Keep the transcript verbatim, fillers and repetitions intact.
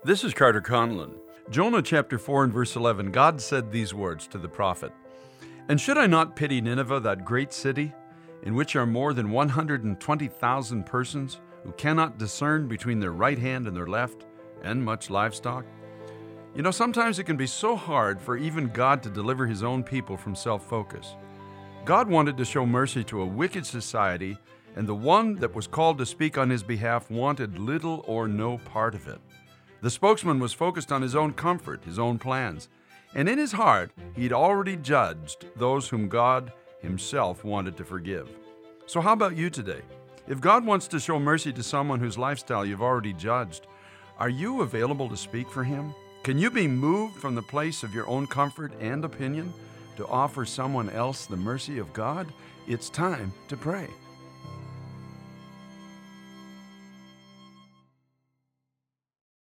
This is Carter Conlon. Jonah chapter four and verse eleven, God said these words to the prophet, "And should I not pity Nineveh, that great city, in which are more than one hundred twenty thousand persons, who cannot discern between their right hand and their left, and much livestock?" You know, sometimes it can be so hard for even God to deliver His own people from self-focus. God wanted to show mercy to a wicked society, and the one that was called to speak on His behalf wanted little or no part of it. The spokesman was focused on his own comfort, his own plans, and in his heart, he'd already judged those whom God Himself wanted to forgive. So how about you today? If God wants to show mercy to someone whose lifestyle you've already judged, are you available to speak for Him? Can you be moved from the place of your own comfort and opinion to offer someone else the mercy of God? It's time to pray.